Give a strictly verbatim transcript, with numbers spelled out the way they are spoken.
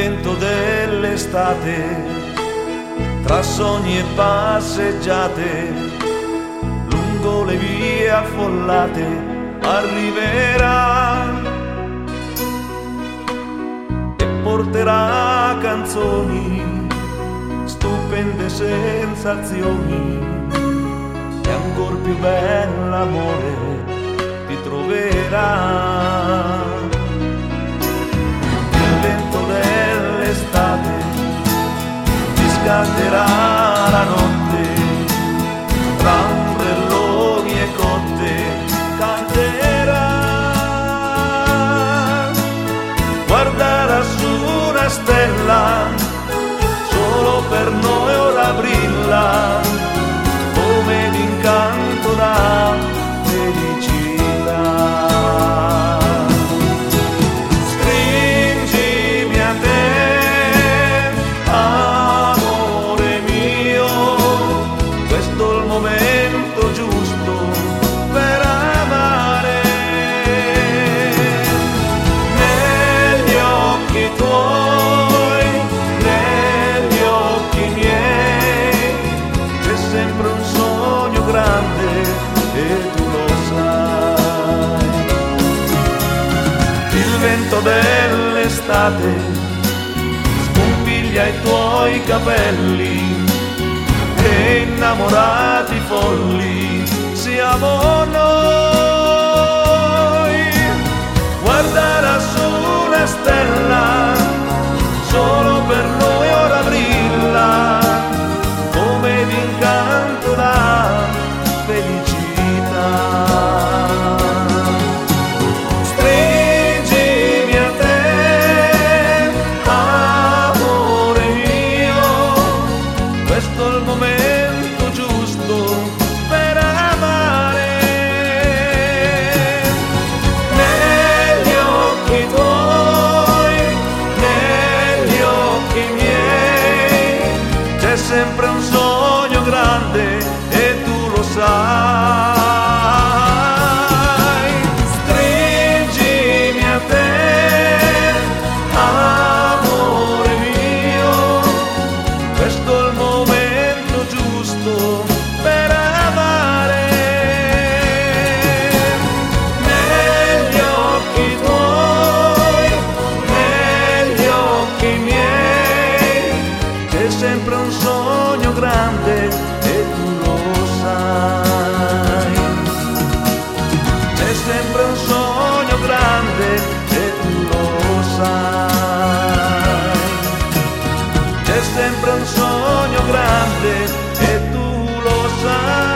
vento dell'estate, tra sogni e passeggiate, lungo le vie affollate, arriverà e porterà canzoni, stupende sensazioni, e ancor più bell'amore ti troverà. Il vento dell'estate ti scalderà la notte, tra ombrelloni e cotte canterà. Guarda lassù una stella, solo per noi ora brilla, come d'incanto da felicità. Stringimi a te, amore mio, questo è il momento giusto per amare. Negli occhi tuoi, negli occhi miei, c'è sempre un sogno grande e tu lo sai. Il vento dell'estate scompiglia i tuoi capelli e innamorati folli siamo noi. Guarda lassù una stella, solo per noi ora brilla, come d'incanto da felicità. Stringimi a te, amore mio, questo è il momento giusto per amare. Negli occhi tuoi, negli occhi miei, c'è sempre un sogno grande e tu lo sai. Stringimi a te, amore mio, questo è il momento giusto per amare. Negli occhi tuoi, negli occhi miei, c'è sempre un sogno grande e tu lo sai. C'è sempre un sogno grande e tu lo sai. C'è sempre un sogno grande e tu lo sai.